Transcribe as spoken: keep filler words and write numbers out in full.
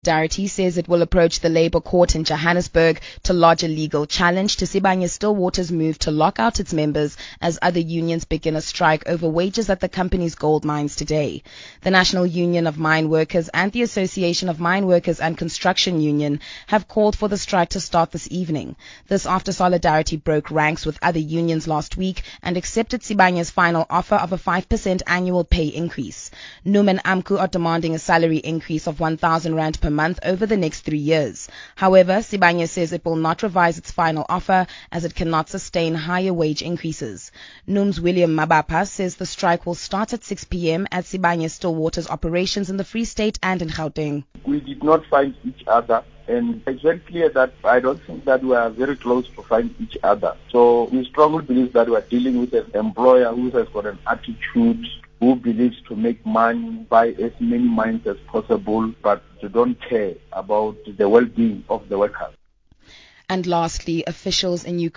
Solidarity says it will approach the Labour Court in Johannesburg to lodge a legal challenge to Sibanye-Stillwater's move to lock out its members as other unions begin a strike over wages at the company's gold mines today. The National Union of Mine Workers and the Association of Mine Workers and Construction Union have called for the strike to start this evening. This after Solidarity broke ranks with other unions last week and accepted Sibanye's final offer of a five percent annual pay increase. N U M and A M C U are demanding a salary increase of one thousand rand per month over the next three years. However, Sibanye says it will not revise its final offer as it cannot sustain higher wage increases. N U M's William Mabapa says the strike will start at six p.m. at Sibanye-Stillwater's operations in the Free State and in Gauteng. We did not find each other, and it's very clear that I don't think that we are very close to find each other. So we strongly believe that we are dealing with an employer who has got an attitude, who believes to make money, buy as many mines as possible, but they don't care about the well-being of the workers. And lastly, officials in Ukraine